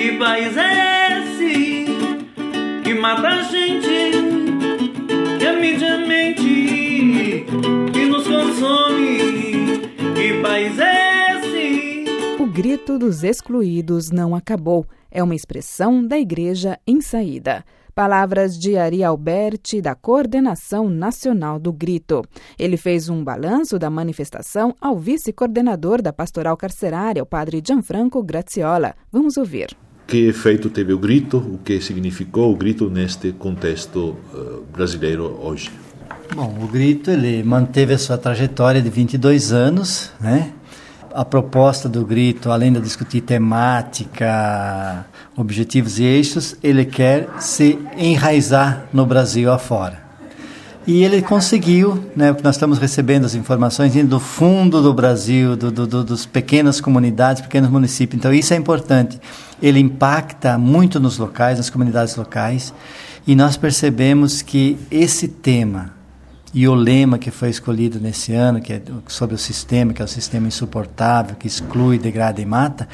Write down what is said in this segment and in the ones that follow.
Que país é esse que mata a gente, que a mídia mente, que nos consome? Que país é esse? O grito dos excluídos não acabou. É uma expressão da Igreja em Saída. Palavras de Ari Alberti, da Coordenação Nacional do Grito. Ele fez um balanço da manifestação ao vice-coordenador da Pastoral Carcerária, o padre Gianfranco Graziola. Vamos ouvir. Que efeito teve o grito? O que significou o grito neste contexto brasileiro hoje? Bom, o grito ele manteve a sua trajetória de 22 anos, né? A proposta do grito, além de discutir temática, objetivos e eixos, ele quer se enraizar no Brasil afora. E ele conseguiu, né, porque nós estamos recebendo as informações indo do fundo do Brasil, dos pequenas comunidades, pequenos municípios. Então isso é importante. Ele impacta muito nos locais, nas comunidades locais, e nós percebemos que esse tema e o lema que foi escolhido nesse ano, que é sobre o sistema, que é o sistema insuportável, que exclui, degrada e mata,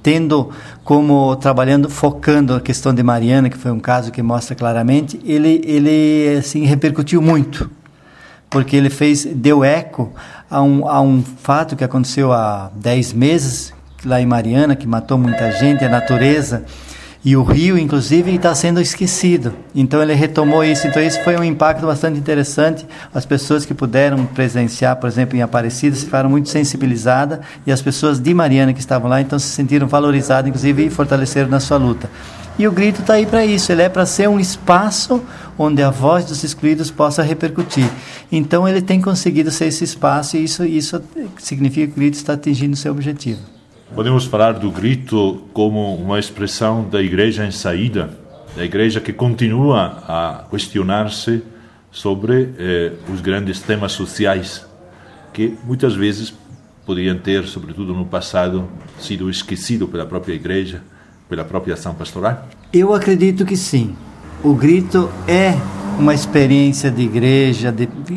focando a questão de Mariana, que foi um caso que mostra claramente, ele assim, repercutiu muito, porque ele deu eco a um fato que aconteceu há 10 meses, lá em Mariana, que matou muita gente, a natureza, e o rio, inclusive, está sendo esquecido. Então, ele retomou isso. Então, isso foi um impacto bastante interessante. As pessoas que puderam presenciar, por exemplo, em Aparecida, se ficaram muito sensibilizadas. E as pessoas de Mariana que estavam lá, então, se sentiram valorizadas, inclusive, e fortaleceram na sua luta. E o grito está aí para isso. Ele é para ser um espaço onde a voz dos excluídos possa repercutir. Então, ele tem conseguido ser esse espaço, e isso significa que o grito está atingindo o seu objetivo. Podemos falar do grito como uma expressão da Igreja em Saída, da Igreja que continua a questionar-se sobre os grandes temas sociais que muitas vezes poderiam ter, sobretudo no passado, sido esquecidos pela própria Igreja, pela própria ação pastoral? Eu acredito que sim. O grito é uma experiência de igreja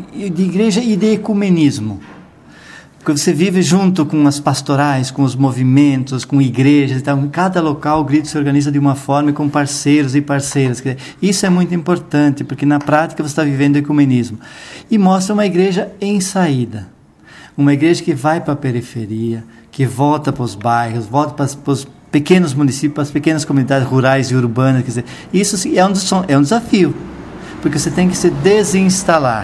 e de ecumenismo. Porque você vive junto com as pastorais, com os movimentos, com igrejas. Então, em cada local o grito se organiza de uma forma e com parceiros e parceiras. Isso é muito importante, porque na prática você está vivendo o ecumenismo. E mostra uma igreja em saída. Uma igreja que vai para a periferia, que volta para os bairros, volta para os pequenos municípios, para as pequenas comunidades rurais e urbanas. Quer dizer, isso é um desafio, porque você tem que se desinstalar.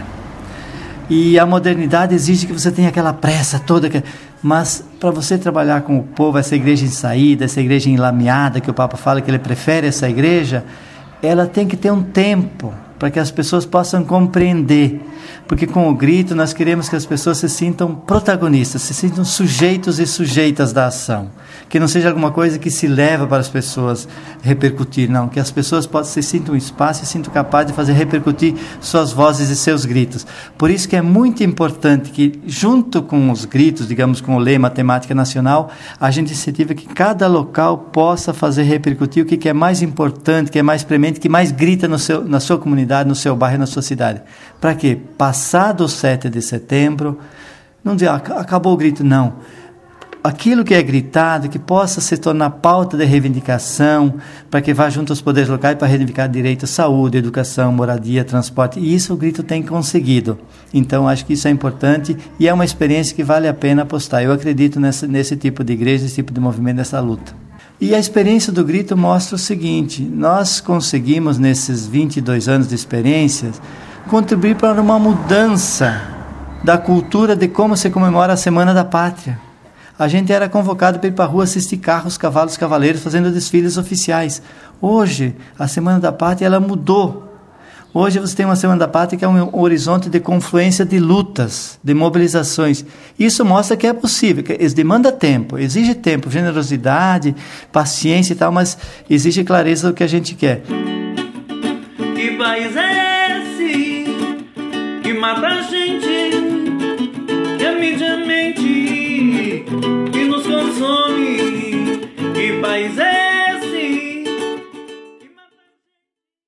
E a modernidade exige que você tenha aquela pressa toda, mas para você trabalhar com o povo, essa igreja em saída, essa igreja enlameada, que o Papa fala que ele prefere essa igreja, ela tem que ter um tempo para que as pessoas possam compreender, porque com o grito nós queremos que as pessoas se sintam protagonistas, se sintam sujeitos e sujeitas da ação, que não seja alguma coisa que se leva para as pessoas repercutir, não, que as pessoas se sintam um espaço e se sintam capazes de fazer repercutir suas vozes e seus gritos. Por isso que é muito importante que, junto com os gritos, digamos, com o lema temática nacional, a gente incentiva que cada local possa fazer repercutir o que é mais importante, que é mais premente, que mais grita na sua comunidade, no seu bairro, na sua cidade. Para quê? Passado o 7 de setembro, não dizer, acabou o grito, não. Aquilo que é gritado, que possa se tornar pauta de reivindicação, para que vá junto aos poderes locais para reivindicar direito à saúde, educação, moradia, transporte. E isso o grito tem conseguido. Então, acho que isso é importante e é uma experiência que vale a pena apostar. Eu acredito nesse tipo de igreja, nesse tipo de movimento, nessa luta. E a experiência do grito mostra o seguinte: nós conseguimos, nesses 22 anos de experiências, contribuir para uma mudança da cultura de como se comemora a Semana da Pátria. A gente era convocado para ir para a rua assistir carros, cavalos, cavaleiros fazendo desfiles oficiais. Hoje, a Semana da Pátria ela mudou. Hoje você tem uma Semana da Pátria que é um horizonte de confluência de lutas, de mobilizações. Isso mostra que é possível, que demanda tempo, exige tempo, generosidade, paciência e tal, mas exige clareza do que a gente quer. Que país é esse que mata a gente?